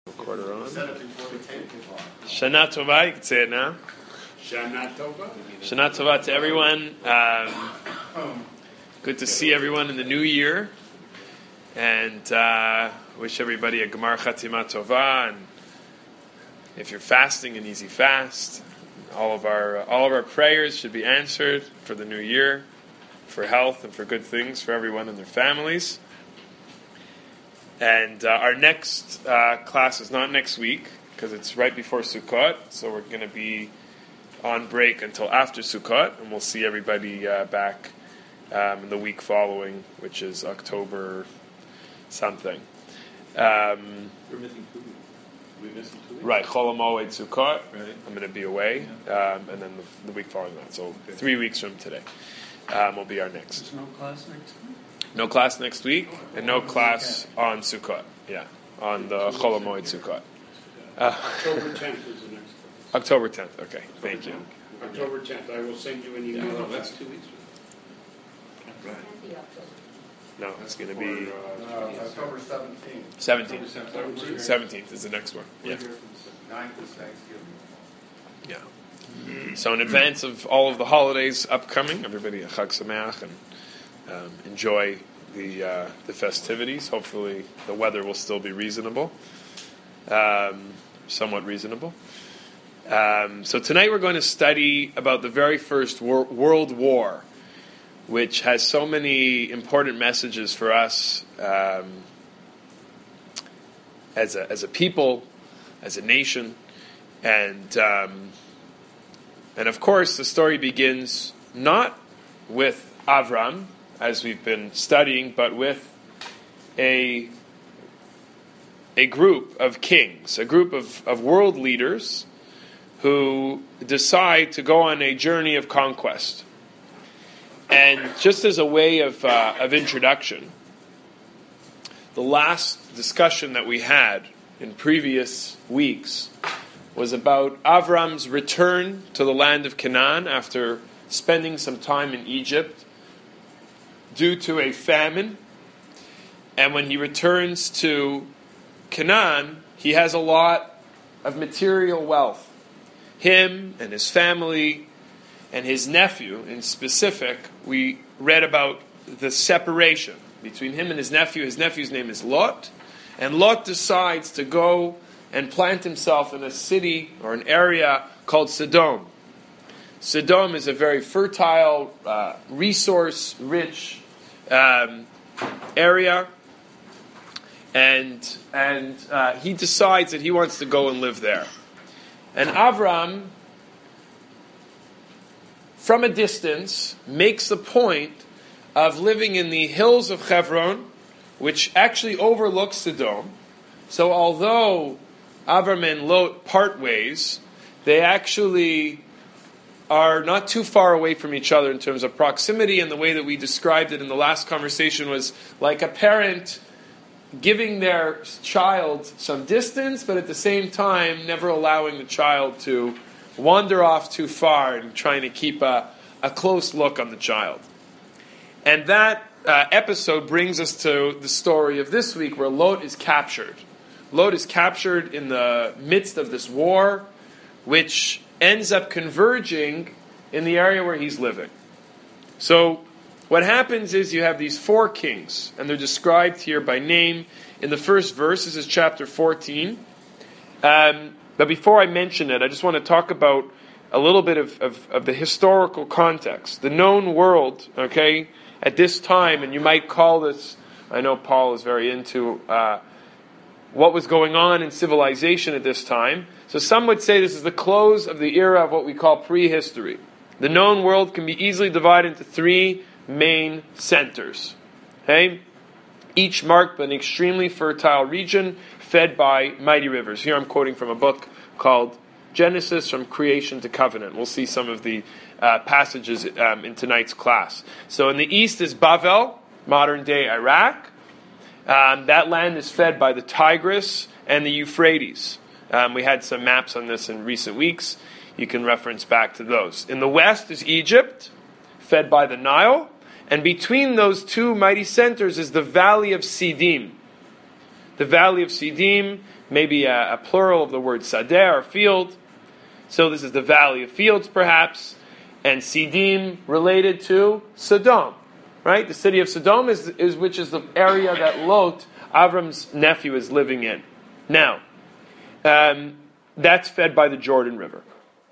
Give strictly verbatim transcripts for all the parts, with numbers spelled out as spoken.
Quarter on. Shana Tova, you can say it now. Shana Tova. Shana Tova to everyone. Um, good to see everyone in the new year. And uh, wish everybody a Gemar Chatima Tova. And if you're fasting, an easy fast. All of our uh, all of our prayers should be answered for the new year, for health and for good things for everyone and their families. And uh, our next uh, class is not next week because it's right before Sukkot, so we're going to be on break until after Sukkot, and we'll see everybody uh, back um, in the week following, which is October something. Um, We're missing two weeks. We're missing two weeks. Right, Chol HaMoed Sukkot. Right. I'm going to be away, Yeah. um, and then the, the week following that. So Okay. three weeks from today um, will be our next. There's no class next week? No class next week, and no class on Sukkot. Yeah, on the Chol HaMoed Sukkot. Uh, October tenth is the next one. October tenth. Okay, thank you. October tenth. I will send you an Yeah, email. no, that's two weeks. Right. No, it's going to be Uh, October seventeenth. seventeenth. seventeenth is the next one. Yeah, ninth is Thanksgiving. yeah. So in advance of all of the holidays upcoming, everybody a Chag Sameach and um, enjoy the uh, the festivities. Hopefully, the weather will still be reasonable, um, somewhat reasonable. Um, so tonight we're going to study about the very first wor- World War, which has so many important messages for us um, as a as a people, as a nation, and um, and of course the story begins not with Avram, as we've been studying, but with a a group of kings, a group of, of world leaders who decide to go on a journey of conquest. And just as a way of uh, of introduction, the last discussion that we had in previous weeks was about Avram's return to the land of Canaan after spending some time in Egypt due to a famine. And when he returns to Canaan, he has a lot of material wealth. Him and his family and his nephew in specific, we read about the separation between him and his nephew. His nephew's name is Lot. And Lot decides to go and plant himself in a city or an area called Sodom. Sodom is a very fertile, uh, resource-rich um, area. And, and uh, he decides that he wants to go and live there. And Avram, from a distance, makes the point of living in the hills of Hebron, which actually overlooks Sodom. So although Avram and Lot part ways, they actually are not too far away from each other in terms of proximity, and the way that we described it in the last conversation was like a parent giving their child some distance, but at the same time never allowing the child to wander off too far and trying to keep a, a close look on the child. And that uh, episode brings us to the story of this week where Lot is captured. Lot is captured in the midst of this war, which ends up converging in the area where he's living. So what happens is you have these four kings, and they're described here by name in the first verse. This is chapter fourteen. Um, but before I mention it, I just want to talk about a little bit of, of, of the historical context. The known world, okay, at this time, and you might call this, I know Paul is very into uh, what was going on in civilization at this time. So some would say this is the close of the era of what we call prehistory. The known world can be easily divided into three main centers, okay? Each marked by an extremely fertile region fed by mighty rivers. Here I'm quoting from a book called Genesis from Creation to Covenant. We'll see some of the uh, passages um, in tonight's class. So in the east is Bavel, modern-day Iraq. Um, that land is fed by the Tigris and the Euphrates. Um, we had some maps on this in recent weeks. You can reference back to those. In the west is Egypt, fed by the Nile. And between those two mighty centers is the valley of Siddim. The valley of Sidim, maybe a, a plural of the word sadeh, or field. So this is the valley of fields, perhaps. And Sidim related to Sodom, right? The city of Sodom is, is which is the area that Lot, Avram's nephew, is living in. Now, um, that's fed by the Jordan River.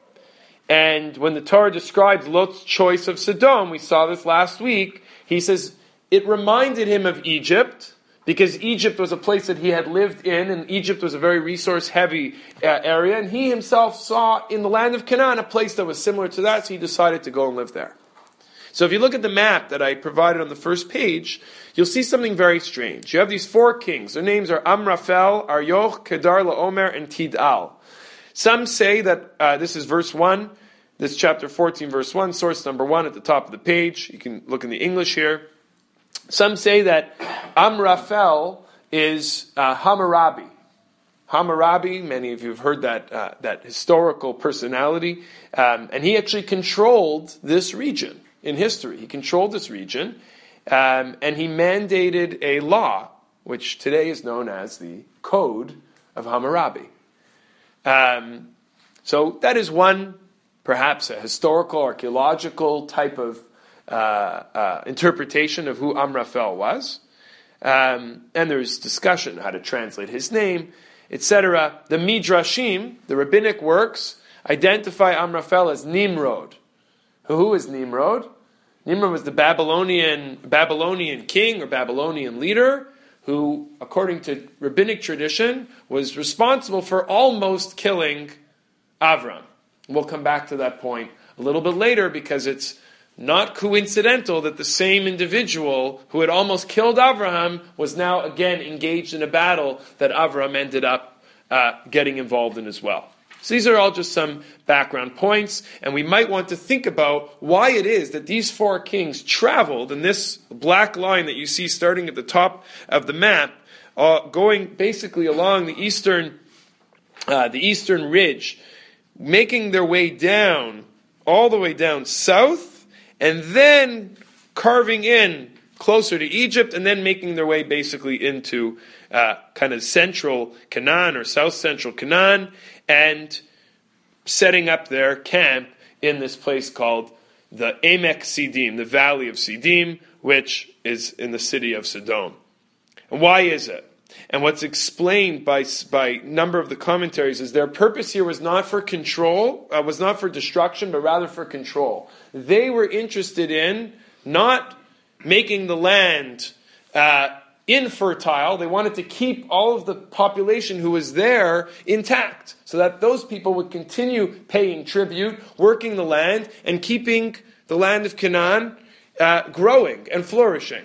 And when the Torah describes Lot's choice of Sodom, we saw this last week, he says it reminded him of Egypt, because Egypt was a place that he had lived in, and Egypt was a very resource-heavy uh, area, and he himself saw in the land of Canaan a place that was similar to that, so he decided to go and live there. So if you look at the map that I provided on the first page, you'll see something very strange. You have these four kings. Their names are Amraphel, Aryoch, Kedar, Laomer, and Tidal. Some say that, uh, this is verse one, this chapter fourteen, verse one, source number one at the top of the page. You can look in the English here. Some say that Amraphel is uh, Hammurabi. Hammurabi, many of you have heard that uh, that historical personality, um, and he actually controlled this region in history. He controlled this region, um, and he mandated a law, which today is known as the Code of Hammurabi. Um, so that is one, perhaps a historical, archaeological type of uh, uh, interpretation of who Amraphel was. Um, and there's discussion how to translate his name, et cetera. The Midrashim, the rabbinic works, identify Amraphel as Nimrod. Who is Nimrod? Nimrod was the Babylonian Babylonian king or Babylonian leader who, according to rabbinic tradition, was responsible for almost killing Avram. We'll come back to that point a little bit later, because it's not coincidental that the same individual who had almost killed Avraham was now again engaged in a battle that Avram ended up uh, getting involved in as well. So these are all just some background points, and we might want to think about why it is that these four kings traveled in this black line that you see starting at the top of the map, uh, going basically along the eastern, uh, the eastern ridge, making their way down, all the way down south, and then carving in closer to Egypt, and then making their way basically into uh, kind of central Canaan or south central Canaan, and setting up their camp in this place called the Emek Sidim, the Valley of Sidim, which is in the city of Sodom. And why is it? And what's explained by by a number of the commentaries is their purpose here was not for control, uh, was not for destruction, but rather for control. They were interested in not making the land uh, infertile. They wanted to keep all of the population who was there intact, so that those people would continue paying tribute, working the land, and keeping the land of Canaan uh, growing and flourishing.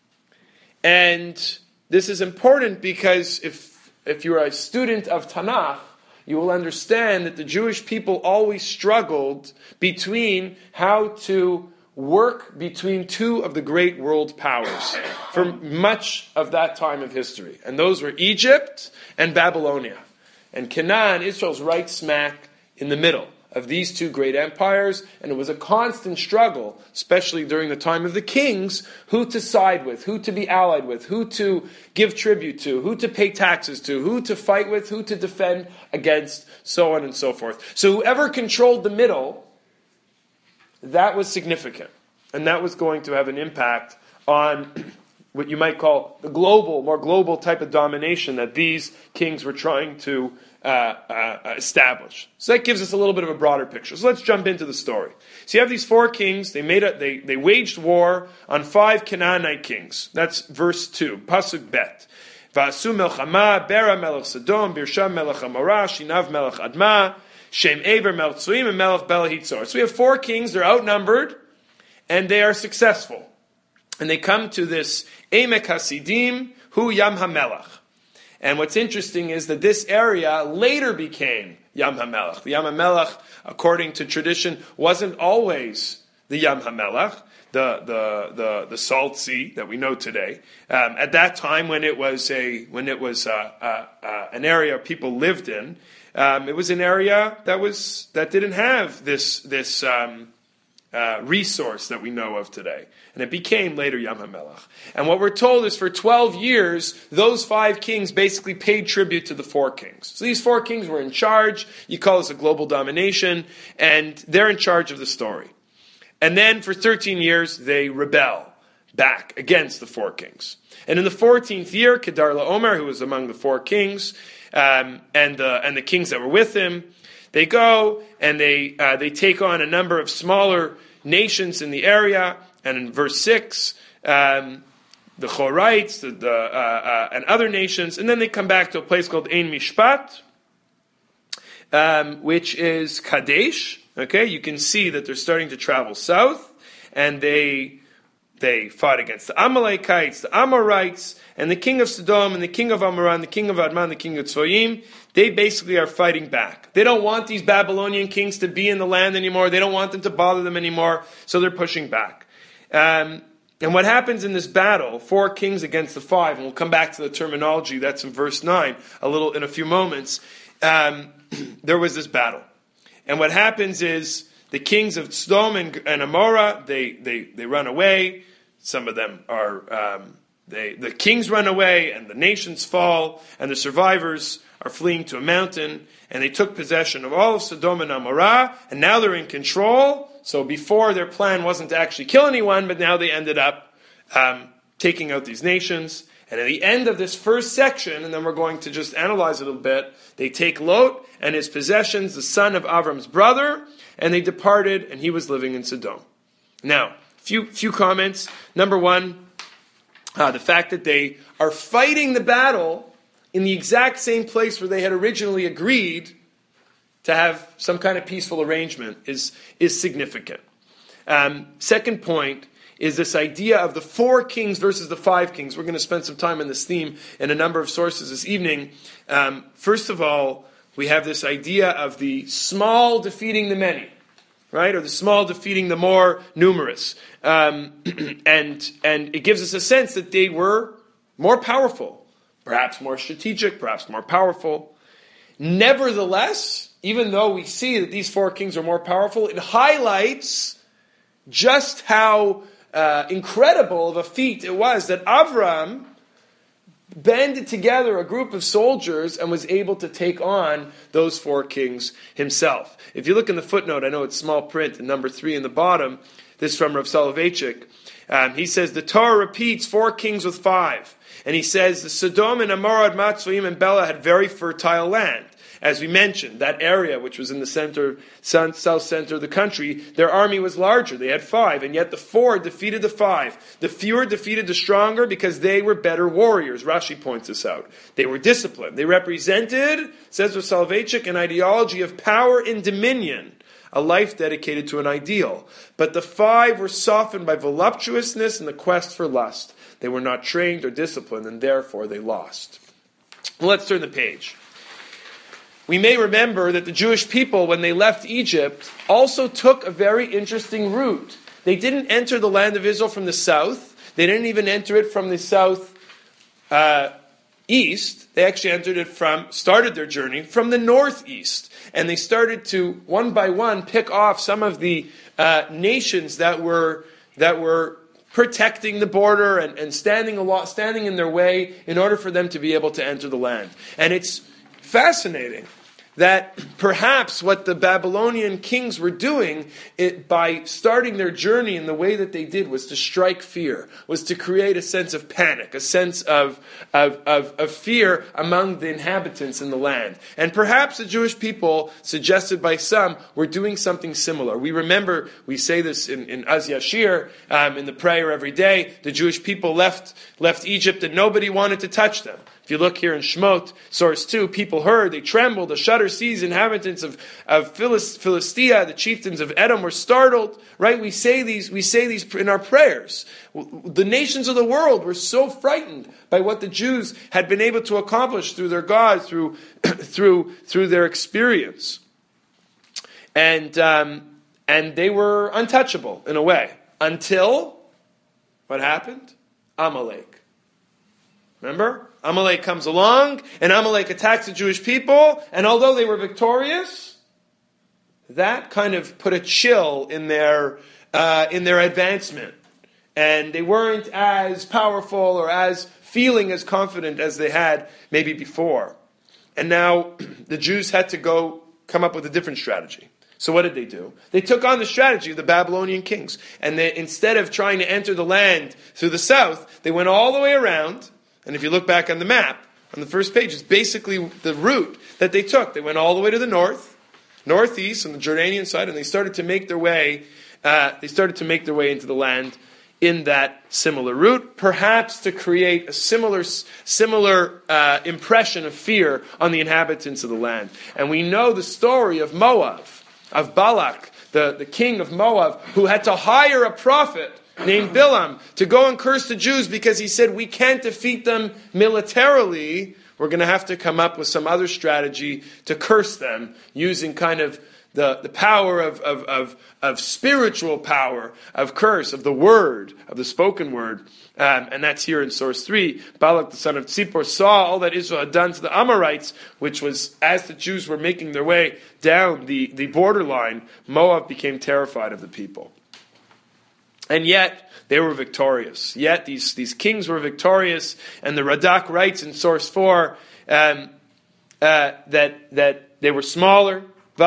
And this is important because if if you're a student of Tanakh, you will understand that the Jewish people always struggled between how to work between two of the great world powers for much of that time of history. And those were Egypt and Babylonia. And Canaan, Israel's right smack in the middle of these two great empires, and it was a constant struggle, especially during the time of the kings, who to side with, who to be allied with, who to give tribute to, who to pay taxes to, who to fight with, who to defend against, so on and so forth. So whoever controlled the middle, that was significant. And that was going to have an impact on what you might call the global, more global type of domination that these kings were trying to uh, uh, establish. So that gives us a little bit of a broader picture. So let's jump into the story. So you have these four kings. They made a, they they waged war on five Canaanite kings. That's verse two, pasuk bet. Va'asu melchama, Bera melech Sodom, Birsha melech Amorah, Shinav melech Adma, Shem Eber melech Tzuim, and melech Bel Hitzor. So we have four kings. They're outnumbered, and they are successful. And they come to this Emek Hasidim, Hu Yam HaMelech. And what's interesting is that this area later became Yam HaMelech. The Yam HaMelech, according to tradition, wasn't always the Yam HaMelech, the the the, the Salt Sea that we know today. Um, at that time, when it was a when it was uh, uh, uh, an area people lived in, um, it was an area that was that didn't have this this. Um, uh, resource that we know of today. And it became later Yam HaMelech. And what we're told is for twelve years, those five kings basically paid tribute to the four kings. So these four kings were in charge. You call this a global domination. And they're in charge of the story. And then for thirteen years, they rebel back against the four kings. And in the fourteenth year, Kedar LaOmer, who was among the four kings, um, and, the, and the kings that were with him, they go and they uh, they take on a number of smaller nations in the area. And in verse six, um, the Chorites, the, the, uh, uh, and other nations. And then they come back to a place called Ein Mishpat, um, which is Kadesh. Okay, you can see that they're starting to travel south. And they they fought against the Amalekites, the Amorites, and the king of Sodom, and the king of Amorah, the king of Admah, the king of Tzoyim. They basically are fighting back. They don't want these Babylonian kings to be in the land anymore. They don't want them to bother them anymore. So they're pushing back. Um, and what happens in this battle, four kings against the five, and we'll come back to the terminology, that's in verse nine, a little in a few moments, um, there was this battle. And what happens is the kings of Sodom and, and Amorah, they, they, they run away. Some of them are, um, they, the kings run away, and the nations fall, and the survivors are fleeing to a mountain, and they took possession of all of Sodom and Amorah, and now they're in control. So before, their plan wasn't to actually kill anyone, but now they ended up um, taking out these nations. And at the end of this first section, and then we're going to just analyze it a little bit, they take Lot and his possessions, the son of Avram's brother, and they departed, and he was living in Sodom. Now, few few comments. Number one, uh, the fact that they are fighting the battle in the exact same place where they had originally agreed to have some kind of peaceful arrangement is, is significant. Um, second point is this idea of the four kings versus the five kings. We're going to spend some time on this theme in a number of sources this evening. Um, first of all, we have this idea of the small defeating the many, right? Or the small defeating the more numerous. Um, and, and it gives us a sense that they were more powerful. Perhaps more strategic, perhaps more powerful. Nevertheless, even though we see that these four kings are more powerful, it highlights just how uh, incredible of a feat it was that Avram banded together a group of soldiers and was able to take on those four kings himself. If you look in the footnote, I know it's small print, in number three in the bottom, this is from Rav Soloveitchik. Um, he says, the Torah repeats four kings with five. And he says, the Sodom and Amorah, Admah, Tzoyim, and Bela had very fertile land. As we mentioned, that area, which was in the center, south center of the country, their army was larger. They had five, and yet the four defeated the five. The fewer defeated the stronger because they were better warriors. Rashi points this out. They were disciplined. They represented, says Rav Soloveitchik, an ideology of power and dominion, a life dedicated to an ideal. But the five were softened by voluptuousness and the quest for lust. They were not trained or disciplined, and therefore they lost. Well, let's turn the page. We may remember that the Jewish people, when they left Egypt, also took a very interesting route. They didn't enter the land of Israel from the south. They didn't even enter it from the south uh, east. They actually entered it from, started their journey from the northeast. And they started to, one by one, pick off some of the uh, nations that were that were protecting the border and, and standing a lot, standing in their way in order for them to be able to enter the land. And it's fascinating that perhaps what the Babylonian kings were doing it, by starting their journey in the way that they did was to strike fear, was to create a sense of panic, a sense of, of, of, of fear among the inhabitants in the land. And perhaps the Jewish people, suggested by some, were doing something similar. We remember, we say this in, in Az Yashir, um, in the prayer every day, the Jewish people left, left Egypt and nobody wanted to touch them. If you look here in Shemot, source two, people heard, they trembled, the shudder seized, inhabitants of, of Philist, Philistia, the chieftains of Edom were startled, right? We say these, we say these in our prayers. The nations of the world were so frightened by what the Jews had been able to accomplish through their God, through, through, through their experience. And, um, and they were untouchable in a way. Until, what happened? Amalek. Remember? Amalek comes along, and Amalek attacks the Jewish people, and although they were victorious, that kind of put a chill in their uh, in their advancement. And they weren't as powerful or as feeling as confident as they had maybe before. And now the Jews had to go come up with a different strategy. So what did they do? They took on the strategy of the Babylonian kings. And they, instead of trying to enter the land through the south, they went all the way around. And if you look back on the map, on the first page, it's basically the route that they took. They went all the way to the north, northeast, on the Jordanian side, and they started to make their way. Uh, they started to make their way into the land in that similar route, perhaps to create a similar, similar uh, impression of fear on the inhabitants of the land. And we know the story of Moab, of Balak, the, the king of Moab, who had to hire a prophet named Bilam to go and curse the Jews because he said, we can't defeat them militarily. We're going to have to come up with some other strategy to curse them using kind of the, the power of, of, of, of spiritual power, of curse, of the word, of the spoken word. Um, and that's here in source three. Balak, the son of Tzipor, saw all that Israel had done to the Amorites, which was, as the Jews were making their way down the, the borderline, Moab became terrified of the people. And yet, they were victorious. Yet, these, these kings were victorious. And the Radak writes in source four um, uh, that, that they were smaller.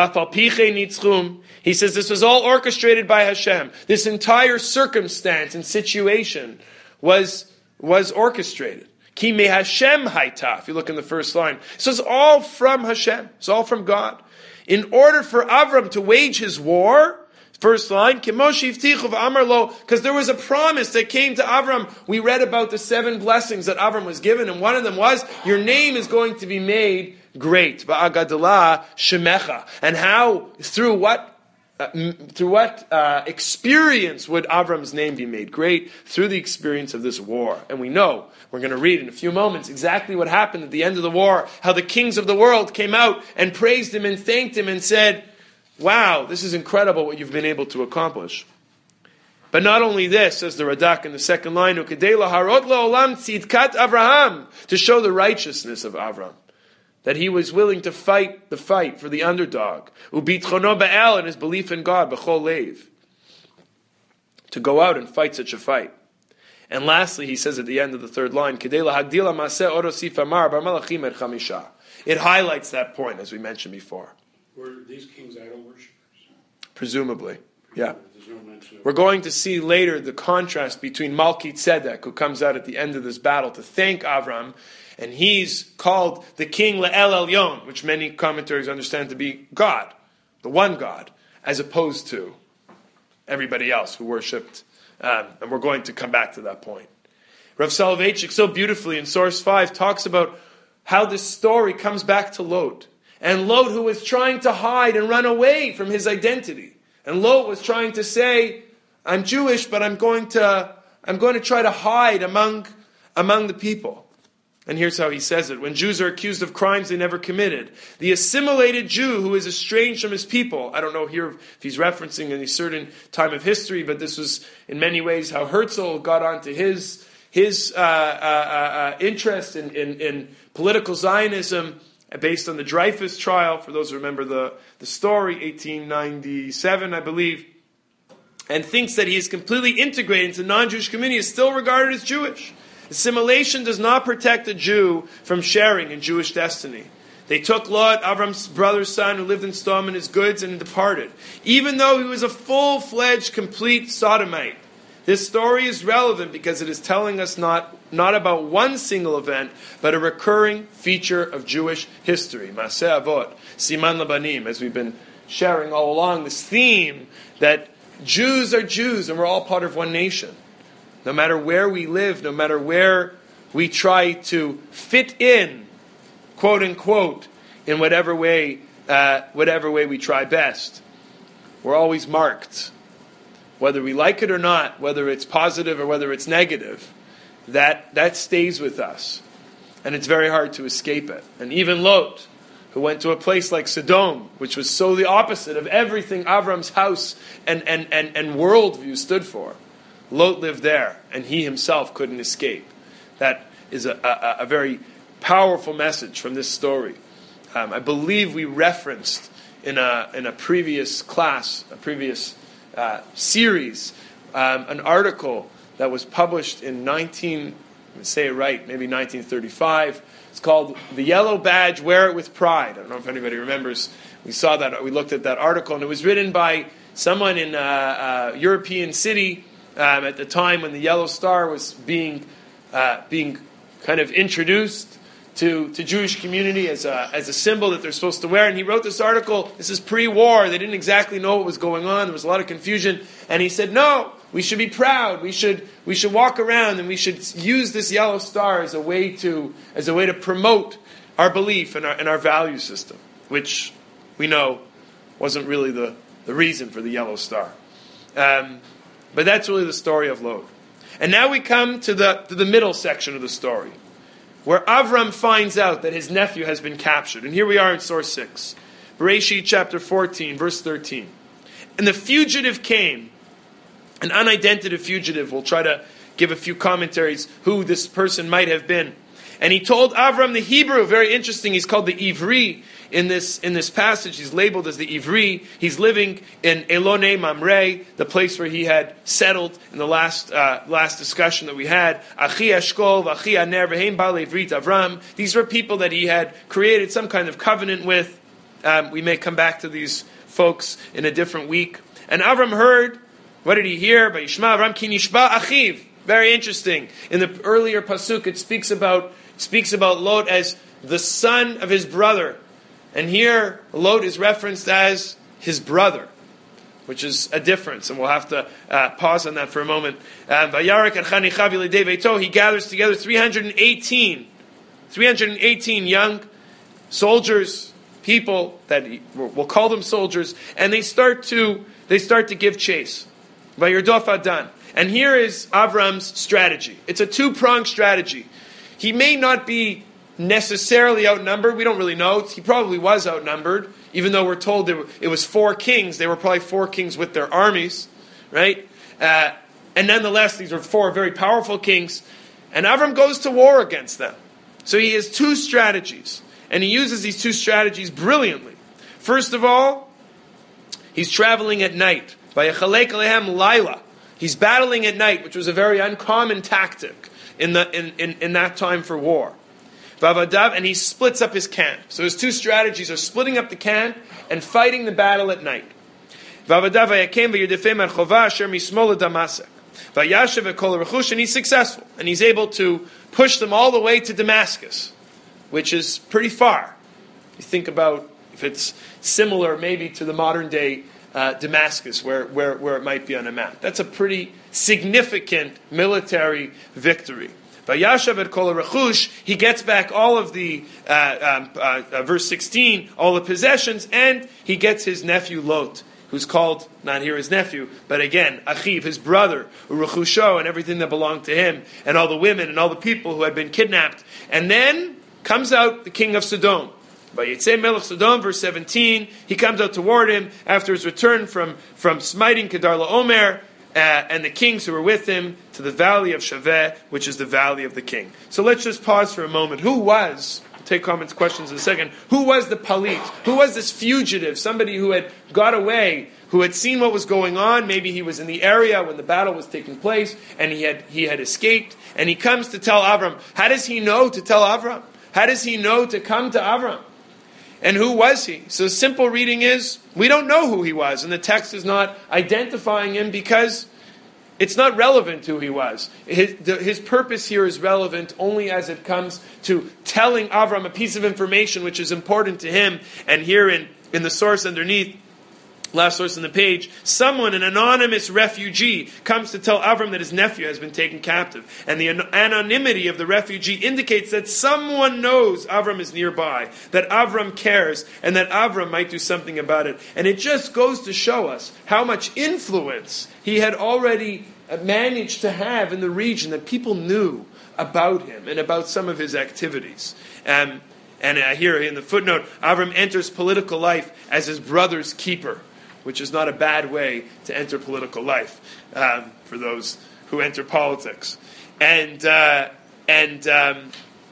He says this was all orchestrated by Hashem. This entire circumstance and situation was, was orchestrated. Ki me Hashem haita. If you look in the first line. So it's all from Hashem. It's all from God. In order for Avram to wage his war, first line, because there was a promise that came to Avram. We read about the seven blessings that Avram was given, and one of them was, your name is going to be made great. Ba'agadah shemecha. And how, through what, uh, through what uh, experience would Avram's name be made great? Through the experience of this war. And we know, we're going to read in a few moments exactly what happened at the end of the war, how the kings of the world came out and praised him and thanked him and said, wow, this is incredible what you've been able to accomplish. But not only this, says the Radak in the second line, to show the righteousness of Avram, that he was willing to fight the fight for the underdog, and his belief in God, to go out and fight such a fight. And lastly, he says at the end of the third line, it highlights that point, as we mentioned before. Were these kings idol worshippers? Presumably, yeah. There's no mention of We're going to see later the contrast between Malki Tzedek, who comes out at the end of this battle to thank Avram, and he's called the king Le'el Elyon, which many commentaries understand to be God, the one God, as opposed to everybody else who worshipped. Um, and we're going to come back to that point. Rav Soloveitchik so beautifully in source five talks about how this story comes back to Lot. And Lot, who was trying to hide and run away from his identity. And Lot was trying to say, I'm Jewish, but I'm going to, I'm going to try to hide among, among the people. And here's how he says it. When Jews are accused of crimes they never committed, the assimilated Jew who is estranged from his people, I don't know here if he's referencing any certain time of history, but this was in many ways how Herzl got onto his, his uh, uh, uh, interest in, in, in political Zionism, based on the Dreyfus trial, for those who remember the, the story, eighteen ninety-seven, I believe, and thinks that he is completely integrated into the non-Jewish community, is still regarded as Jewish. Assimilation does not protect a Jew from sharing in Jewish destiny. They took Lot, Avram's brother's son, who lived in Sodom, and his goods, and departed. Even though he was a full-fledged, complete sodomite, this story is relevant because it is telling us not, not about one single event, but a recurring feature of Jewish history. Maseh Avot, Siman Labanim, as we've been sharing all along, this theme that Jews are Jews and we're all part of one nation. No matter where we live, no matter where we try to fit in, quote unquote, in whatever way, uh, whatever way we try best, we're always marked. Whether we like it or not, whether it's positive or whether it's negative, that, that stays with us. And it's very hard to escape it. And even Lot, who went to a place like Sodom, which was so the opposite of everything Avram's house and, and, and, and worldview stood for, Lot lived there, and he himself couldn't escape. That is a, a, a very powerful message from this story. Um, I believe we referenced in a, in a previous class, a previous uh, series, um, an article that was published in nineteen, say it right, maybe nineteen thirty-five. It's called "The Yellow Badge, Wear It with Pride." I don't know if anybody remembers. We saw that, we looked at that article, and it was written by someone in a, a European city um, at the time when the Yellow Star was being uh, being kind of introduced to to Jewish community as a as a symbol that they're supposed to wear. And he wrote this article. This is pre-war. They didn't exactly know what was going on. There was a lot of confusion. And he said, no, we should be proud. We should we should walk around and we should use this yellow star as a way to as a way to promote our belief and our and our value system, which we know wasn't really the, the reason for the yellow star. Um, but that's really the story of Lod. And now we come to the to the middle section of the story, where Avram finds out that his nephew has been captured. And here we are in source six. Bereshit chapter fourteen, verse thirteen. And the fugitive came, an unidentified fugitive. We'll try to give a few commentaries who this person might have been. And he told Avram the Hebrew, very interesting, he's called the Ivri in this in this passage. He's labeled as the Ivri. He's living in Elonei Mamre, the place where he had settled in the last uh, last discussion that we had. Achi Eshkol, Achi Aner, V'heim Ba'al Ivrit Avram. These were people that he had created some kind of covenant with. Um, we may come back to these folks in a different week. And Avram heard, what did he hear? Vayishma Avram ki nishba achiv. Very interesting. In the earlier pasuk, it speaks about speaks about Lot as the son of his brother. And here, Lot is referenced as his brother, which is a difference. And we'll have to uh, pause on that for a moment. Vayarak and Chanichav Yelidei Veito, he gathers together three hundred eighteen, three hundred eighteen young soldiers, people that he, we'll call them soldiers, and they start to they start to give chase. Vayirdof Adan. And here is Avram's strategy. It's a two-pronged strategy. He may not be necessarily outnumbered. We don't really know. He probably was outnumbered, even though we're told there were, it was four kings. They were probably four kings with their armies, right? Uh, and nonetheless, these were four very powerful kings. And Avram goes to war against them. So he has two strategies. And he uses these two strategies brilliantly. First of all, he's traveling at night. Vayachalek alehem laila. He's battling at night, which was a very uncommon tactic in the in, in, in that time for war. Vavadav, and he splits up his camp. So his two strategies are splitting up the camp and fighting the battle at night. Vavadav vayakem v'yerdefem archova asher mismol Damasek. Vayashev ekol rechush, and he's successful, and he's able to push them all the way to Damascus, which is pretty far. You think about if it's similar maybe to the modern day Uh, Damascus, where, where, where it might be on a map. That's a pretty significant military victory. Vayashav et kol rechush, he gets back all of the, uh, um, uh, uh, verse sixteen, all the possessions, and he gets his nephew Lot, who's called, not here his nephew, but again, Achiv, his brother, Urechusho, and everything that belonged to him, and all the women, and all the people who had been kidnapped. And then comes out the king of Sodom. By Yitzei Melech Sodom, verse seventeen, he comes out toward him after his return from, from smiting Kedar Laomer, uh, and the kings who were with him to the valley of Shaveh, which is the valley of the king. So let's just pause for a moment. Who was, we'll take comments, questions in a second, who was the Palit? Who was this fugitive? Somebody who had got away, who had seen what was going on. Maybe he was in the area when the battle was taking place, and he had he had escaped, and he comes to tell Avram. How does he know to tell Avram? How does he know to come to Avram? And who was he? So the simple reading is, we don't know who he was. And the text is not identifying him because it's not relevant who he was. His, the, his purpose here is relevant only as it comes to telling Avram a piece of information which is important to him. And here in, in the source underneath, last source on the page, someone, an anonymous refugee, comes to tell Avram that his nephew has been taken captive. And the an- anonymity of the refugee indicates that someone knows Avram is nearby, that Avram cares, and that Avram might do something about it. And it just goes to show us how much influence he had already managed to have in the region, that people knew about him and about some of his activities. Um, and uh, here in the footnote, Avram enters political life as his brother's keeper, which is not a bad way to enter political life um, for those who enter politics. And uh, and um,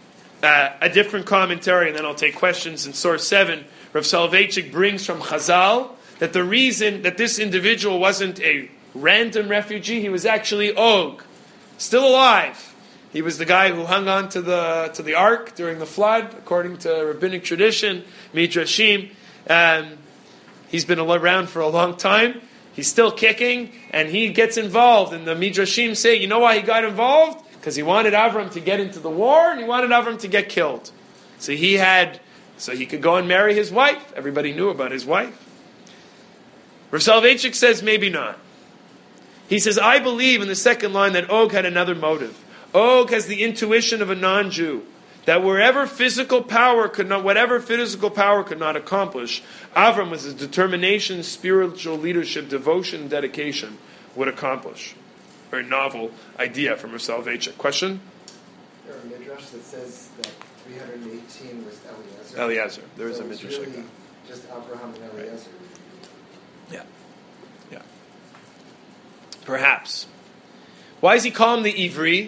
uh, a different commentary, and then I'll take questions in source seven. Rav Soloveitchik brings from Chazal that the reason that this individual wasn't a random refugee, he was actually Og, still alive. He was the guy who hung on to the to the ark during the flood, according to rabbinic tradition, Midrashim. Um, he's been around for a long time. He's still kicking, and he gets involved. And the Midrashim say, you know why he got involved? Because he wanted Avram to get into the war, and he wanted Avram to get killed. So he had, so he could go and marry his wife. Everybody knew about his wife. Rav Soloveitchik says maybe not. He says, I believe in the second line that Og had another motive. Og has the intuition of a non-Jew, that wherever physical power could not, whatever physical power could not accomplish, Avram with his determination, spiritual leadership, devotion, dedication would accomplish. Very novel idea from Rav Soloveitchik. Question? There a midrash that says that three hundred eighteen was Eliezer. Eliezer. There is so a midrash really like that. Just Abraham and Eliezer. Yeah. Yeah. Perhaps. Why does he call him the Ivri?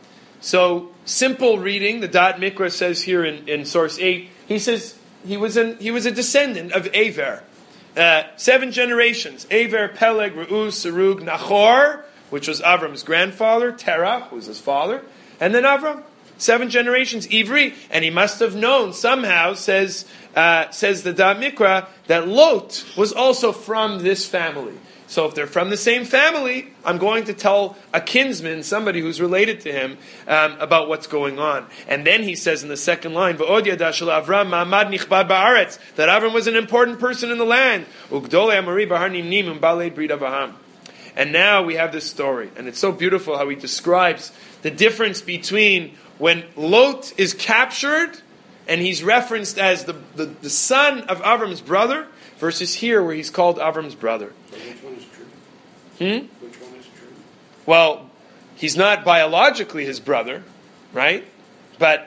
So, simple reading, the Da'at Mikra says here in, in source eight, he says he was an, he was a descendant of Aver. Uh, seven generations. Aver, Peleg, Re'us, Serug, Nachor, which was Avram's grandfather, Terah, who was his father, and then Avram. Seven generations, Ivri. And he must have known somehow, says, uh, says the Da'at Mikra, that Lot was also from this family. So if they're from the same family, I'm going to tell a kinsman, somebody who's related to him, um, about what's going on. And then he says in the second line, V'od yada shel Avram ma'amad nichbad ba'aretz, that Avram was an important person in the land. Ugdolei amari b'har nimnim u'balei brit Avraham. And now we have this story. And it's so beautiful how he describes the difference between when Lot is captured, and he's referenced as the, the, the son of Avram's brother, versus here where he's called Avram's brother. But which one is true? Hmm? Which one is true? Well, he's not biologically his brother, right? But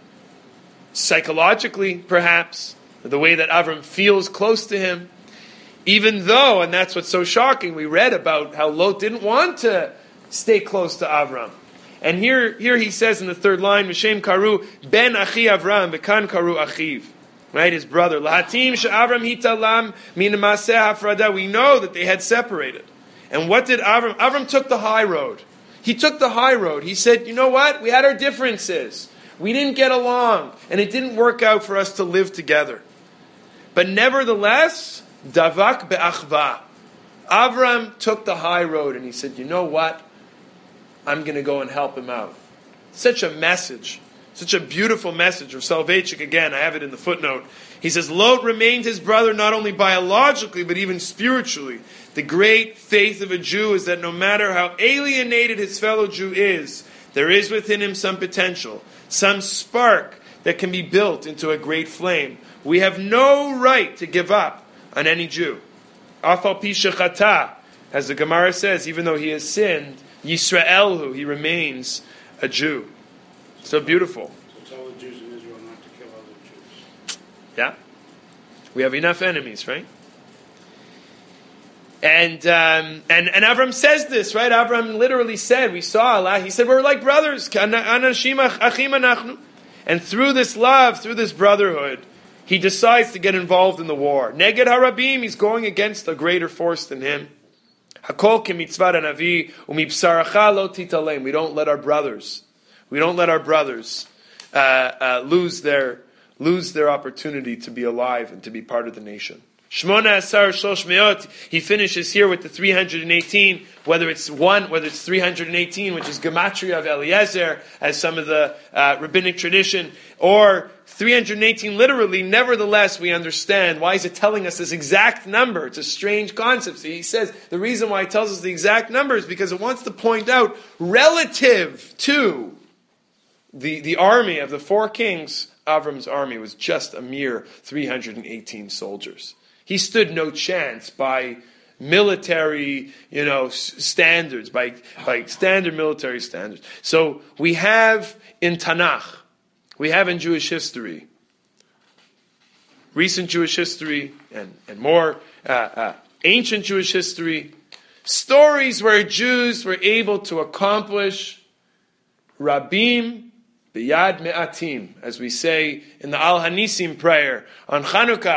psychologically, perhaps, the way that Avram feels close to him, even though, and that's what's so shocking, we read about how Lot didn't want to stay close to Avram. And here, here he says in the third line, Mishem karu ben achi Avram, bekan karu achiv. Right, his brother. Lahatim she'Avram hitalam min maseh hafrada. We know that they had separated. And what did Avram? Avram took the high road. He took the high road. He said, you know what? We had our differences. We didn't get along. And it didn't work out for us to live together. But nevertheless, davak be'achva. Avram took the high road and he said, you know what? I'm going to go and help him out. Such a message. Such a beautiful message of Soloveitchik. Again, I have it in the footnote. He says, Lot remained his brother not only biologically, but even spiritually. The great faith of a Jew is that no matter how alienated his fellow Jew is, there is within him some potential, some spark that can be built into a great flame. We have no right to give up on any Jew. Afal pi shechata, as the Gemara says, even though he has sinned, Yisraelhu, he remains a Jew. So beautiful. So tell the Jews in Israel not to kill other Jews. Yeah. We have enough enemies, right? And um, and and Avram says this, right? Avram literally said, we saw Allah, he said, we're like brothers. And through this love, through this brotherhood, he decides to get involved in the war. Neged harabim, he's going against a greater force than him. Hakol kemitzvah hanavi umibsaracha lo titalem. We don't let our brothers We don't let our brothers uh, uh, lose their lose their opportunity to be alive and to be part of the nation. Shmona Asar Shlosh Meot. He finishes here with the three hundred eighteen. Whether it's one, whether it's three hundred eighteen, which is gematria of Eliezer, as some of the uh, rabbinic tradition, or three hundred eighteen literally. Nevertheless, we understand why is it telling us this exact number. It's a strange concept. So he says the reason why it tells us the exact number is because it wants to point out relative to The the army of the four kings, Avram's army was just a mere three hundred eighteen soldiers. He stood no chance by military, you know, standards, by by standard military standards. So we have in Tanakh, we have in Jewish history, recent Jewish history, and and more uh, uh, ancient Jewish history, stories where Jews were able to accomplish Rabim B'yad me'atim, as we say in the Al Hanisim prayer on Chanukah.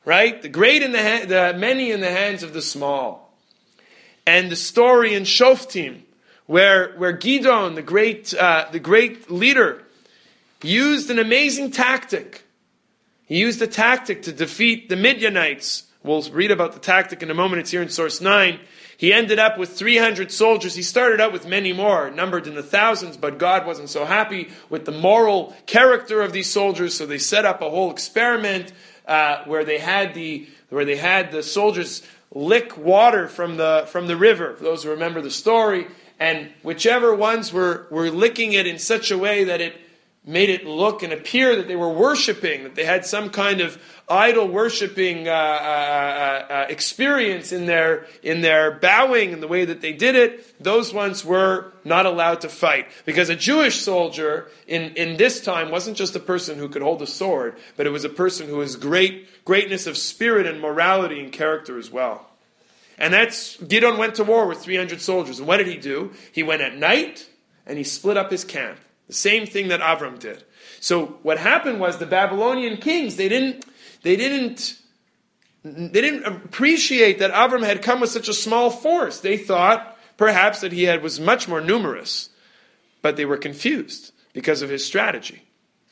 right? The great in the, ha- the many in the hands of the small. And the story in Shoftim, where where Gidon, the great uh, the great leader, used an amazing tactic. He used a tactic to defeat the Midianites. We'll read about the tactic in a moment. It's here in source nine. He ended up with three hundred soldiers. He started out with many more, numbered in the thousands, but God wasn't so happy with the moral character of these soldiers, so they set up a whole experiment uh, where they had the where they had the soldiers lick water from the from the river. For those who remember the story, and whichever ones were were licking it in such a way that it made it look and appear that they were worshiping, that they had some kind of idol worshiping uh, uh, uh, experience in their in their bowing and the way that they did it, those ones were not allowed to fight. Because a Jewish soldier in, in this time wasn't just a person who could hold a sword, but it was a person who was great greatness of spirit and morality and character as well. And that's, Gideon went to war with three hundred soldiers. And what did he do? He went at night and he split up his camp. The same thing that Avram did. So what happened was the Babylonian kings, they didn't, they didn't, they didn't appreciate that Avram had come with such a small force. They thought perhaps that he had was much more numerous, but they were confused because of his strategy.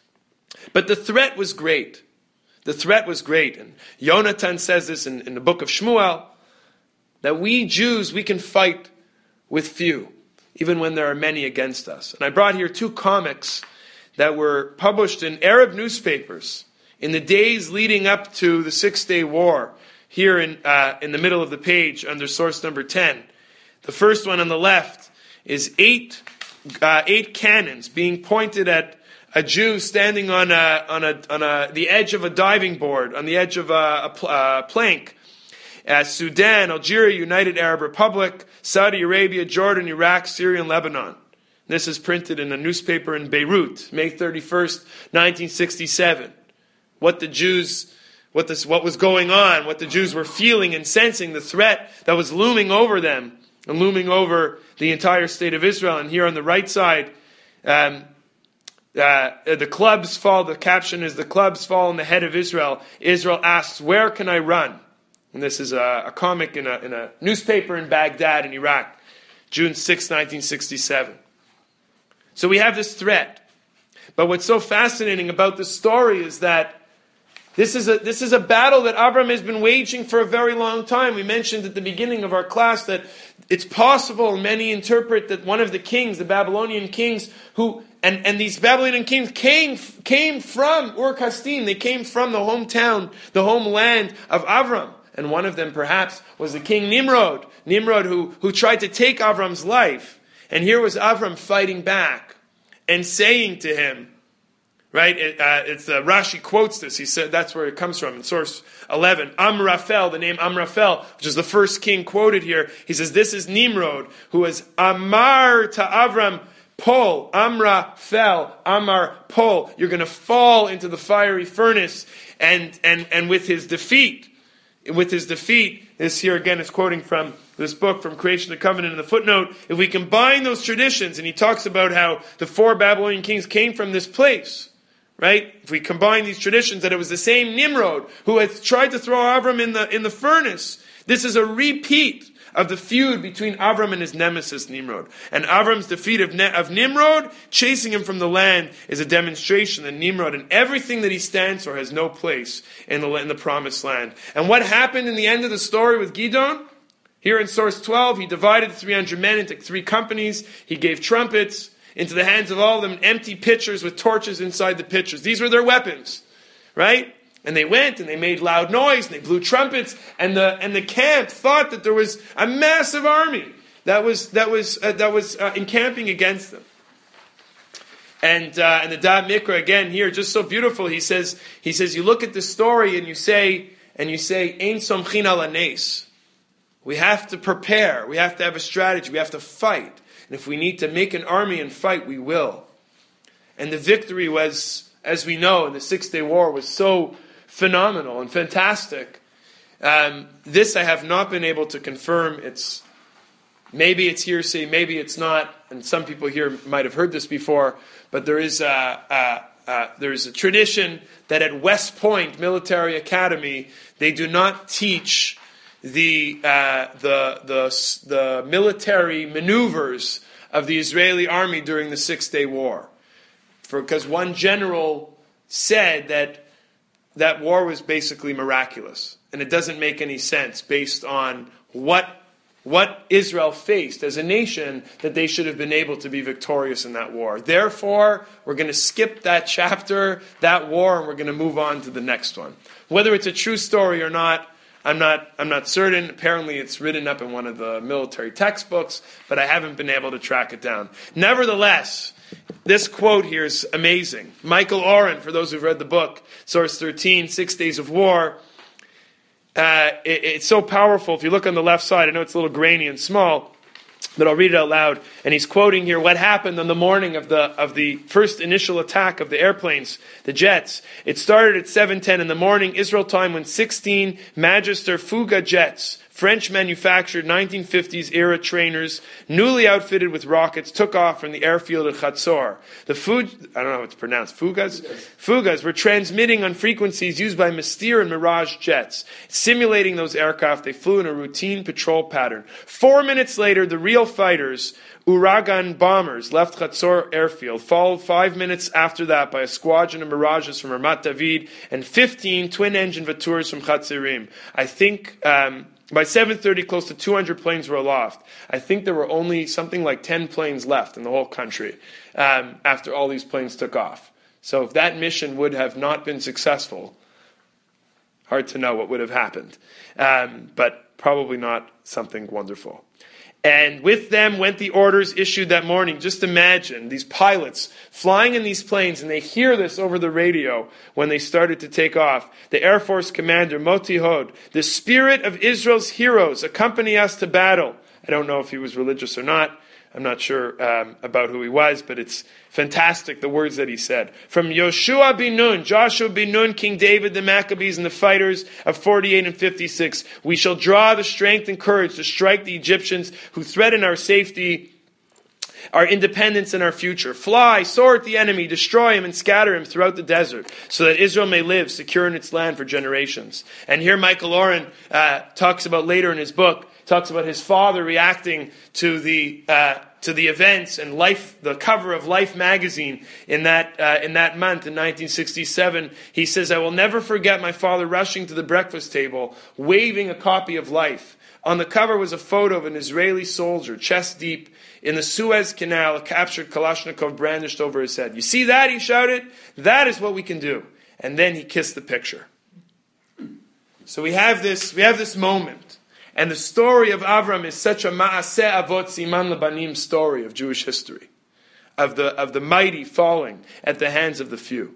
But the threat was great. The threat was great, and Yonatan says this in, in the book of Shmuel, that we Jews, we can fight with few, even when there are many against us. And I brought here two comics that were published in Arab newspapers in the days leading up to the Six-Day War, here in uh, in the middle of the page under source number ten. The first one on the left is eight uh, eight cannons being pointed at a Jew standing on a on a on a the edge of a diving board, on the edge of a, a, a plank. Uh, Sudan, Algeria, United Arab Republic, Saudi Arabia, Jordan, Iraq, Syria, and Lebanon. This is printed in a newspaper in Beirut, May thirty-first, nineteen sixty-seven. What the Jews, what this, what was going on, what the Jews were feeling and sensing, the threat that was looming over them and looming over the entire state of Israel. And here on the right side, um, uh, the clubs fall. The caption is, "The clubs fall on the head of Israel." Israel asks, "Where can I run?" And this is a, a comic in a, in a newspaper in Baghdad in Iraq, June sixth, nineteen sixty-seven. So we have this threat. But what's so fascinating about this story is that this is a this is a battle that Abraham has been waging for a very long time. We mentioned at the beginning of our class that it's possible, many interpret, that one of the kings, the Babylonian kings, who and, and these Babylonian kings came came from Ur-Kasdim. They came from the hometown, the homeland of Avram. And one of them perhaps was the king Nimrod. Nimrod who, who tried to take Avram's life. And here was Avram fighting back and saying to him, right, it, uh, it's uh, Rashi quotes this. He said that's where it comes from in source eleven. Amraphel, the name Amraphel, which is the first king quoted here. He says this is Nimrod, who was Amar to Avram, Pol, Amraphel, Amar Pol. You're going to fall into the fiery furnace, and and and with his defeat. With his defeat, this here again is quoting from this book, From Creation to Covenant, in the footnote. If we combine those traditions, and he talks about how the four Babylonian kings came from this place, right? If we combine these traditions, that it was the same Nimrod who had tried to throw Avram in the in the furnace. This is a repeat of the feud between Avram and his nemesis Nimrod. And Avram's defeat of, ne- of Nimrod, chasing him from the land, is a demonstration that Nimrod and everything that he stands for has no place in the, in the promised land. And what happened in the end of the story with Gidon? Here in source twelve, he divided the three hundred men into three companies. He gave trumpets into the hands of all of them, empty pitchers with torches inside the pitchers. These were their weapons, right? And they went and they made loud noise and they blew trumpets, and the and the camp thought that there was a massive army that was that was uh, that was uh, encamping against them. And uh, and the Da'at Mikra again here, just so beautiful. He says he says you look at this story and you say and you say Ein somchin ala nes. We have to prepare. We have to have a strategy. We have to fight. And if we need to make an army and fight, we will. And the victory was, as we know, in the Six-Day War was so phenomenal and fantastic. Um, this I have not been able to confirm. It's maybe it's hearsay, maybe it's not, and some people here might have heard this before. But there is a, a, a there is a tradition that at West Point Military Academy they do not teach the uh, the the the military maneuvers of the Israeli army during the Six Day War, because one general said that that war was basically miraculous, and it doesn't make any sense based on what what Israel faced as a nation, that they should have been able to be victorious in that war. Therefore, we're going to skip that chapter, that war, and we're going to move on to the next one. Whether it's a true story or not, I'm not I'm not certain. Apparently it's written up in one of the military textbooks, but I haven't been able to track it down. Nevertheless, this quote here is amazing. Michael Oren, for those who've read the book, Source thirteen, Six Days of War, uh, it, it's so powerful. If you look on the left side, I know it's a little grainy and small, but I'll read it out loud. And he's quoting here what happened on the morning of the of the first initial attack of the airplanes, the jets. It started at seven ten in the morning, Israel time, when sixteen Magister Fuga jets, French manufactured nineteen fifties era trainers, newly outfitted with rockets, took off from the airfield at Chatzor. The food, I don't know how it's pronounced, Fugas? Fugas were transmitting on frequencies used by Mystere and Mirage jets. Simulating those aircraft, they flew in a routine patrol pattern. Four minutes later, the real fighters, Uragan bombers, left Chatzor airfield, followed five minutes after that by a squadron of Mirages from Ramat David and fifteen twin-engine Vaturs from Chatzerim. I think... Um, By seven thirty, close to two hundred planes were aloft. I think there were only something like ten planes left in the whole country um, after all these planes took off. So if that mission would have not been successful, hard to know what would have happened. Um, but probably not something wonderful. And with them went the orders issued that morning. Just imagine these pilots flying in these planes, and they hear this over the radio when they started to take off. The Air Force commander, Moti Hod, the spirit of Israel's heroes, accompany us to battle. I don't know if he was religious or not. I'm not sure um, about who he was, but it's fantastic, the words that he said. From Yoshua bin Nun, Joshua bin Nun, King David, the Maccabees, and the fighters of forty-eight and fifty-six, we shall draw the strength and courage to strike the Egyptians who threaten our safety, our independence, and our future. Fly, soar at the enemy, destroy him, and scatter him throughout the desert, so that Israel may live secure in its land for generations. And here Michael Oren uh, talks about later in his book, talks about his father reacting to the uh, to the events and Life, the cover of Life magazine in that uh, in that month in nineteen sixty-seven. He says, "I will never forget my father rushing to the breakfast table, waving a copy of Life. On the cover was a photo of an Israeli soldier, chest deep, in the Suez Canal, a captured Kalashnikov brandished over his head. You see that?" he shouted. "That is what we can do." And then he kissed the picture. So we have this we have this moment. And the story of Avram is such a ma'aseh avot siman lebanim story of Jewish history, of the of the mighty falling at the hands of the few.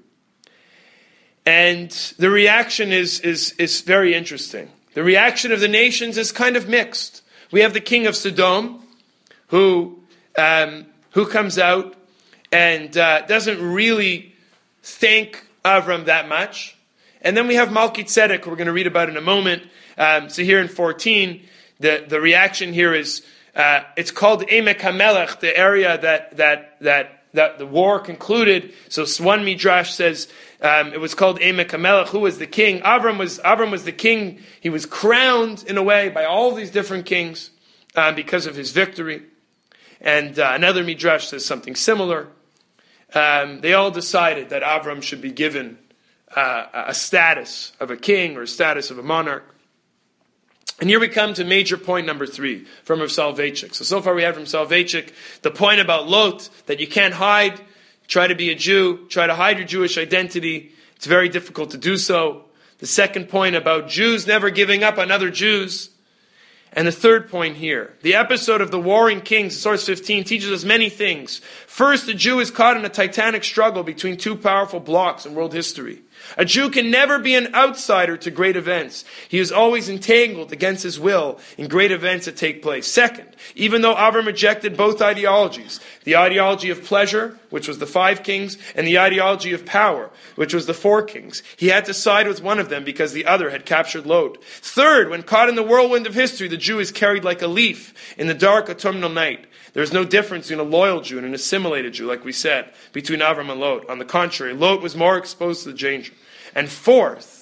And the reaction is is is very interesting. The reaction of the nations is kind of mixed. We have the king of Sodom, who um, who comes out and uh, doesn't really thank Avram that much. And then we have Malki Tzedek, who we're going to read about in a moment. Um, so here in fourteen, the, the reaction here is, uh, it's called Emek HaMelech, the area that, that, that, that the war concluded. So one Midrash says, um, it was called Emek HaMelech. Who was the king? Avram was, Avram was the king. He was crowned in a way by all these different kings, uh, because of his victory. And uh, another Midrash says something similar. Um, they all decided that Avram should be given uh, a status of a king or a status of a monarch. And here we come to major point number three from Rav Soloveitchik. So, so far we had from Soloveitchik the point about Lot, that you can't hide, try to be a Jew, try to hide your Jewish identity. It's very difficult to do so. The second point about Jews never giving up on other Jews. And the third point here, the episode of the Warring Kings, source fifteen, teaches us many things. First, the Jew is caught in a titanic struggle between two powerful blocks in world history. A Jew can never be an outsider to great events. He is always entangled against his will in great events that take place. Second, even though Avram rejected both ideologies, the ideology of pleasure, which was the five kings, and the ideology of power, which was the four kings, he had to side with one of them because the other had captured Lot. Third, when caught in the whirlwind of history, the Jew is carried like a leaf in the dark autumnal night. There is no difference between a loyal Jew and an assimilated Jew, like we said, between Avram and Lot. On the contrary, Lot was more exposed to the danger. And fourth,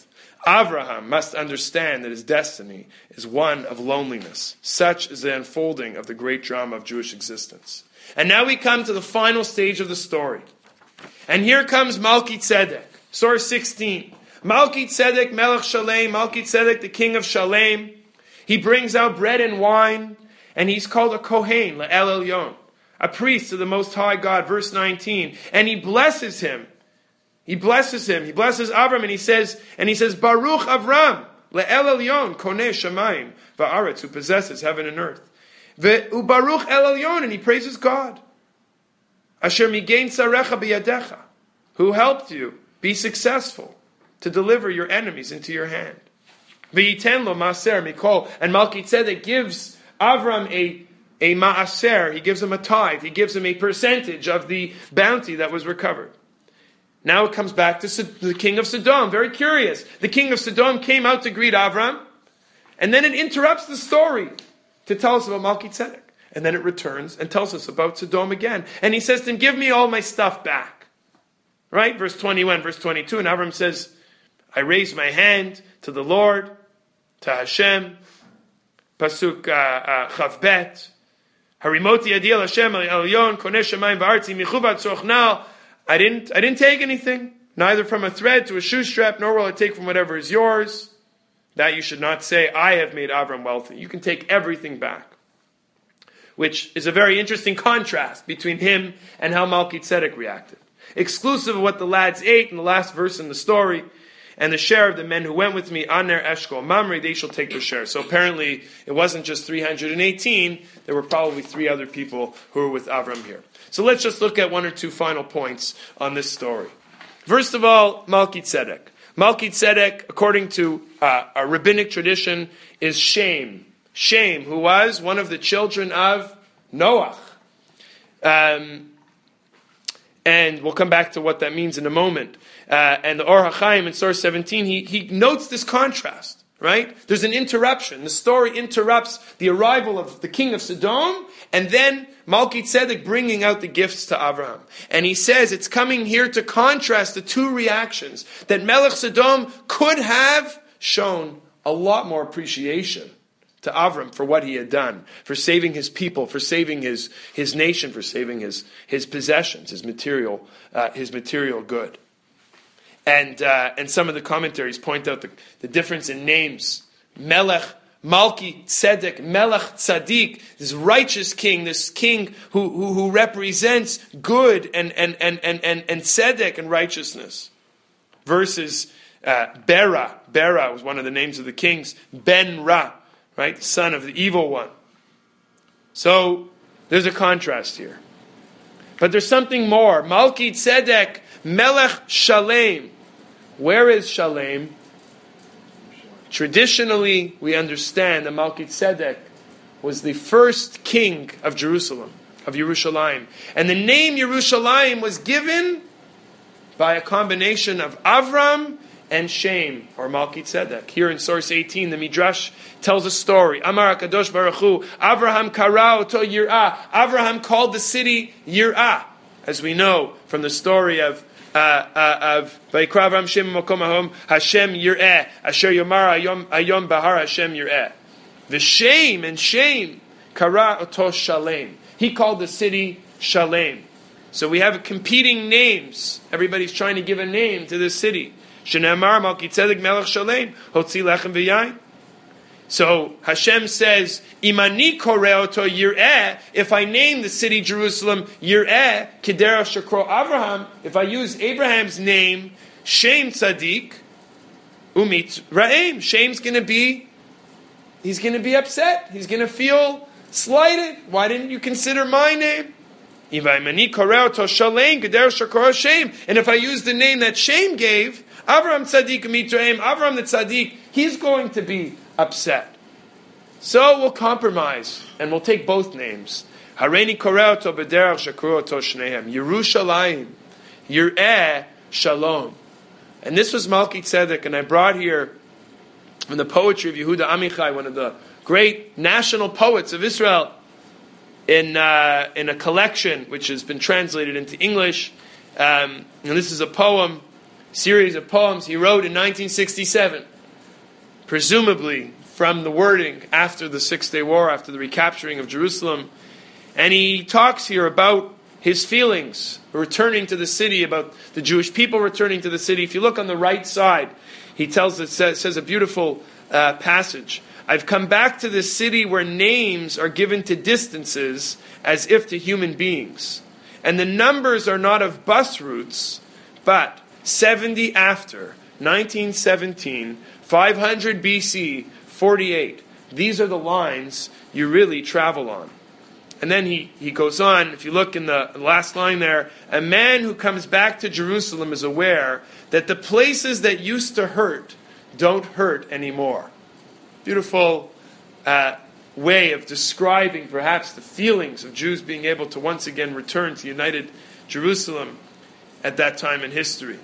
Avraham must understand that his destiny is one of loneliness. Such is the unfolding of the great drama of Jewish existence. And now we come to the final stage of the story. And here comes Malki Tzedek, source sixteen. Malki Tzedek, Melech Shalem, Malki Tzedek, the king of Shalem. He brings out bread and wine, and he's called a Kohen, Le'el Elyon, a priest to the Most High God, verse nineteen. And he blesses him. He blesses him. He blesses Avram, and he says, and he says, Baruch Avram, Le'el Elyon, Koneh Shamayim, Va'aretz, who possesses heaven and earth. Ve'ubaruch El Elyon, and he praises God. Asher migein tzarecha biyadecha, who helped you be successful to deliver your enemies into your hand. Ve'yiten lo maaser mikol, and Malki Tzedek gives Avram a, a maaser, he gives him a tithe, he gives him a percentage of the bounty that was recovered. Now it comes back to the king of Sodom. Very curious. The king of Sodom came out to greet Avram, and then it interrupts the story to tell us about Malki Tzedek. And then it returns and tells us about Sodom again. And he says to him, give me all my stuff back. Right? Verse twenty-one, verse twenty-two. And Avram says, I raise my hand to the Lord, to Hashem. Pasuk uh, Chavbet. Harimoti Adil Hashem Elyon Koneh Shamayim Va'artzi Michuvat Tzochnal. I didn't, I didn't take anything, neither from a thread to a shoe strap, nor will I take from whatever is yours. That you should not say, I have made Avram wealthy. You can take everything back. Which is a very interesting contrast between him and how Malki Tzedek reacted. Exclusive of what the lads ate in the last verse in the story, and the share of the men who went with me, Aner, Eshkol, Mamre, they shall take their share. So apparently, it wasn't just three hundred eighteen, there were probably three other people who were with Avram here. So let's just look at one or two final points on this story. First of all, Malki Tzedek. Malki Tzedek, according to uh, a rabbinic tradition, is Shem. Shem, who was one of the children of Noach. Um, and we'll come back to what that means in a moment. Uh, and the Or HaChaim in source seventeen, he, he notes this contrast, right? There's an interruption. The story interrupts the arrival of the king of Sodom, and then Malki Tzedek bringing out the gifts to Avraham. And he says it's coming here to contrast the two reactions, that Melech Sodom could have shown a lot more appreciation to Avram for what he had done, for saving his people, for saving his, his nation, for saving his, his possessions, his material, uh, his material good. And uh, and some of the commentaries point out the, the difference in names. Melech, Malki, Tzedek, Melech, Tzadik, this righteous king, this king who, who, who represents good and, and, and, and, and, and Tzedek and righteousness. Versus uh, Bera. Bera was one of the names of the kings. Ben Ra, right? Son of the evil one. So there's a contrast here. But there's something more. Malki, Tzedek, Melech, Shalem. Where is Shalem? Traditionally, we understand that Malki Tzedek was the first king of Jerusalem, of Yerushalayim. And the name Yerushalayim was given by a combination of Avram and Shem, or Malki Tzedek. Here in source eighteen, the Midrash tells a story. Amar HaKadosh Baruch Hu, Avraham kara oto Yir'ah. Avraham called the city Yir'ah, as we know from the story of Uh, uh, of Vayikra Avram Shem Mokom Hahom Hashem Yir'eh Asher Yomar Ayom Ayom Bahar Hashem Yir'eh. The Shem and Shem Kara Oto Shalem. He called the city Shalem. So we have competing names. Everybody's trying to give a name to this city. Shenamar Malki Tzedek Melech Shalem Hotzi Lechem V'Yayin. So Hashem says, Imani koreoto Yir'eh, if I name the city Jerusalem Yir'eh, Kedera Shakro Avraham, if I use Abraham's name, Shem Tzadik, Umit Ra'im, Shem's going to be, he's going to be upset. He's going to feel slighted. Why didn't you consider my name? Imani koreoto Shalem, Kedera Shakro Shem. And if I use the name that Shem gave, Avraham Tzadik Umit Ra'im, Avraham the Tzadik, he's going to be upset. So we'll compromise and we'll take both names. Hareini koreoto b'derech shakruoto shnehem. Yerushalayim, Yir'eh Shalom. And this was Malki Tzedek, and I brought here from the poetry of Yehuda Amichai, one of the great national poets of Israel, in uh, in a collection which has been translated into English. Um, and this is a poem, series of poems he wrote in nineteen sixty-seven. presumably from the wording after the Six-Day War, after the recapturing of Jerusalem. And he talks here about his feelings returning to the city, about the Jewish people returning to the city. If you look on the right side, he tells it says, says a beautiful uh, passage. I've come back to this city where names are given to distances as if to human beings. And the numbers are not of bus routes, but seventy after, nineteen seventeen, five hundred B C, forty-eight. These are the lines you really travel on. And then he, he goes on, if you look in the last line there, a man who comes back to Jerusalem is aware that the places that used to hurt don't hurt anymore. Beautiful uh, way of describing perhaps the feelings of Jews being able to once again return to united Jerusalem at that time in history.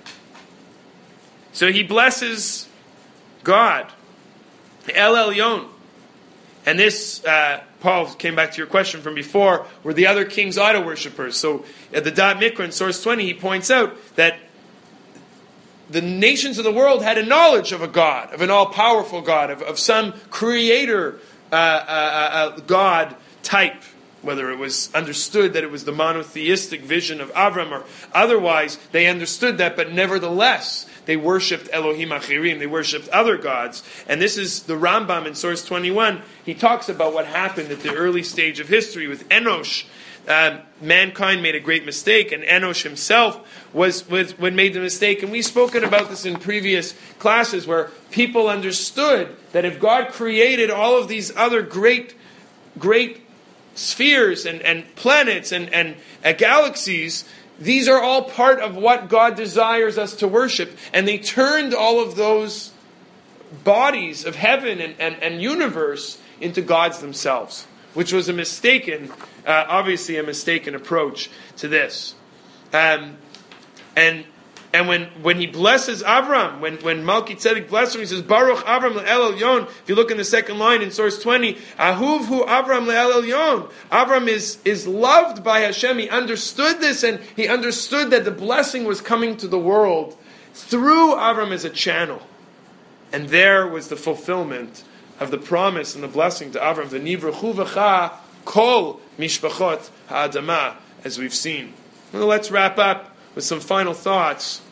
So he blesses God, El Elyon. And this, uh, Paul, came back to your question from before, were the other kings idol worshippers. So at the Da'at Mikra in source twenty, he points out that the nations of the world had a knowledge of a God, of an all-powerful God, of, of some creator uh, uh, uh, God type, whether it was understood that it was the monotheistic vision of Avram or otherwise, they understood that, but nevertheless, they worshipped Elohim Achirim, they worshipped other gods. And this is the Rambam in source twenty-one. He talks about what happened at the early stage of history with Enosh. Uh, mankind made a great mistake, and Enosh himself was, was when made the mistake. And we've spoken about this in previous classes, where people understood that if God created all of these other great, great spheres and, and planets and, and uh, galaxies, these are all part of what God desires us to worship. And they turned all of those bodies of heaven and, and, and universe into gods themselves, which was a mistaken, uh, obviously a mistaken approach to this. Um, and and when, when he blesses Avram, when, when Malki Tzedek blesses him, he says, Baruch Avram le'el elyon. If you look in the second line in source twenty, Ahuv hu Avram le'el elyon. Avram is, is loved by Hashem. He understood this, and he understood that the blessing was coming to the world through Avram as a channel. And there was the fulfillment of the promise and the blessing to Avram. V'nivrechu v'cha kol mishpachot ha'adamah, as we've seen. Well, let's wrap up with some final thoughts.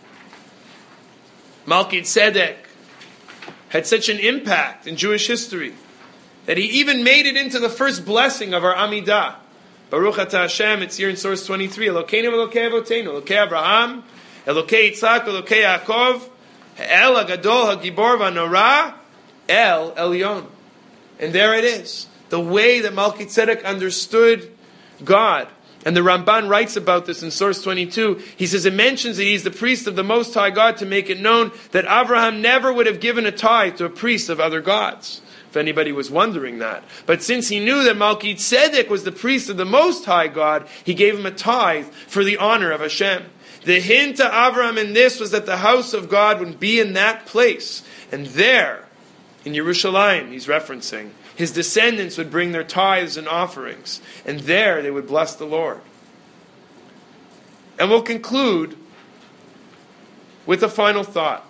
Malki Tzedek had such an impact in Jewish history that he even made it into the first blessing of our Amidah. Baruch atah Hashem, it's here in source twenty-three. Elokeinu v'elokei avoteinu, Elokei Abraham, Elokei Yitzhak, Elokei Yaakov, El HaGadol HaGibor VaNorah, El Elyon. And there it is. The way that Malki Tzedek understood God. And the Ramban writes about this in source twenty-two. He says, it mentions that he's the priest of the Most High God to make it known that Abraham never would have given a tithe to a priest of other gods. If anybody was wondering that. But since he knew that Malki Tzedek was the priest of the Most High God, he gave him a tithe for the honor of Hashem. The hint to Abraham in this was that the house of God would be in that place. And there, in Yerushalayim, he's referencing, his descendants would bring their tithes and offerings. And there they would bless the Lord. And we'll conclude with a final thought.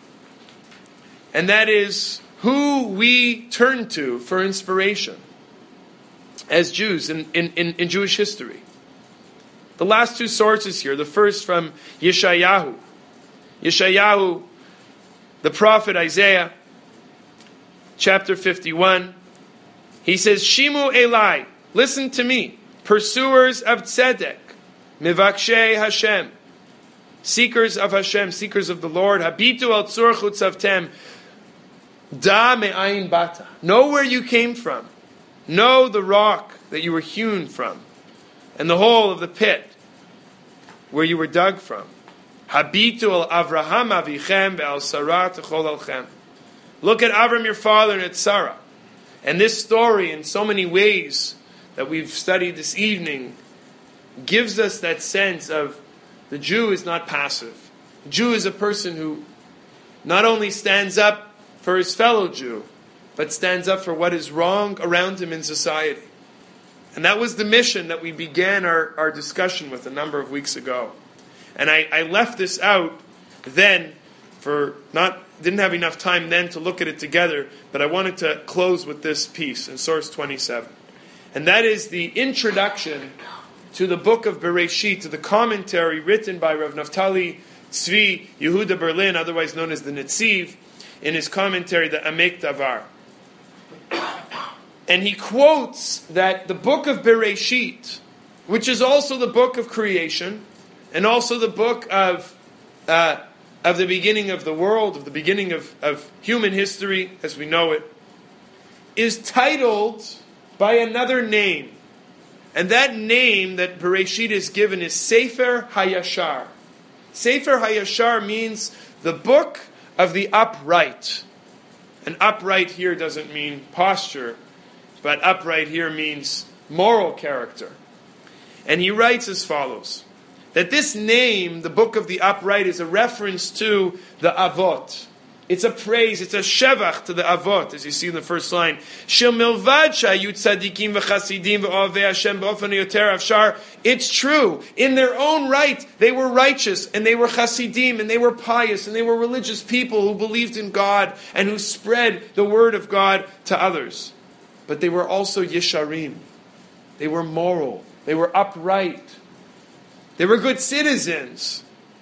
And that is who we turn to for inspiration as Jews in, in, in, in Jewish history. The last two sources here. The first from Yeshayahu. Yeshayahu, the prophet Isaiah, chapter fifty-one. He says, Shimu Elai, listen to me, pursuers of Tzedek, Mivakshe Hashem, seekers of Hashem, seekers of the Lord, Habitu al tzur chutzavtem, Da me'ayin bata, know where you came from, know the rock that you were hewn from, and the hole of the pit where you were dug from. Habitu al Avraham avichem ve'al Sarah techol alchem. Look at Avram your father and at Sarah. And this story, in so many ways that we've studied this evening, gives us that sense of the Jew is not passive. The Jew is a person who not only stands up for his fellow Jew, but stands up for what is wrong around him in society. And that was the mission that we began our, our discussion with a number of weeks ago. And I, I left this out then for not didn't have enough time then to look at it together, but I wanted to close with this piece in source twenty-seven. And that is the introduction to the book of Bereshit, to the commentary written by Rav Naftali Tzvi Yehuda Berlin, otherwise known as the Netziv, in his commentary, the Amek Davar. And he quotes that the book of Bereshit, which is also the book of creation, and also the book of uh, of the beginning of the world, of the beginning of, of human history as we know it, is titled by another name. And that name that Bereshit is given is Sefer HaYashar. Sefer HaYashar means the book of the upright. And upright here doesn't mean posture, but upright here means moral character. And he writes as follows, that this name, the book of the upright, is a reference to the Avot. It's a praise, it's a shevach to the Avot, as you see in the first line. Shel milvad shayu tzadikim v'chasidim v'oavei Hashem b'ofen yoter afshar. It's true. In their own right, they were righteous, and they were chasidim, and they were pious, and they were religious people who believed in God, and who spread the word of God to others. But they were also yesharim. They were moral. They were upright. They were good citizens.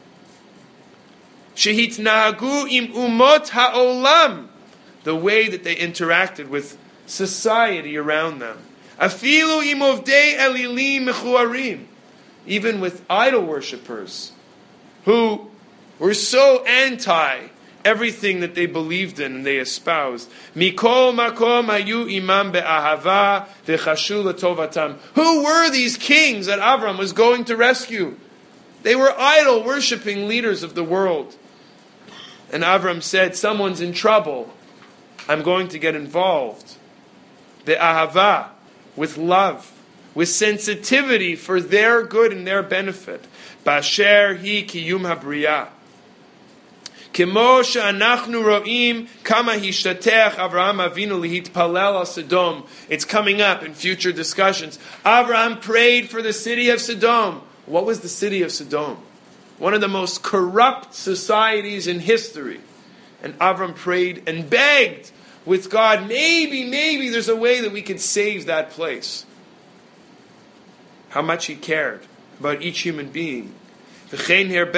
Shehitnahagu im umot ha'olam, the way that they interacted with society around them. Afilu im ovdei elilim mechuarim, even with idol worshippers who were so anti everything that they believed in and they espoused. Mikol makom hayu imam be'ahava v'chashu letovatam. Who were these kings that Avram was going to rescue? They were idol worshipping leaders of the world. And Avram said, someone's in trouble. I'm going to get involved. Be'ahava, with love, with sensitivity for their good and their benefit. Basher hi kiyum habriyah. Kemo she'anachnu ro'im kama hishtatech Avraham Avinu lihitpalel al Sodom. It's coming up in future discussions. Avraham prayed for the city of Sodom. What was the city of Sodom? One of the most corrupt societies in history. And Avram prayed and begged with God, maybe, maybe there's a way that we could save that place. How much he cared about each human being. How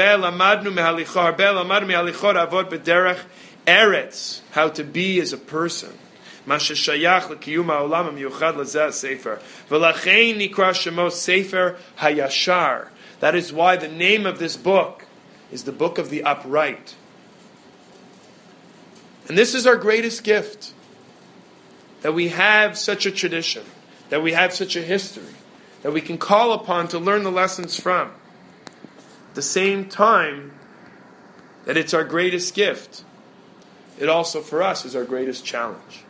to be as a person. Sefer HaYashar. That is why the name of this book is the book of the upright. And this is our greatest gift. That we have such a tradition. That we have such a history. That we can call upon to learn the lessons from. At the same time that it's our greatest gift, it also for us is our greatest challenge.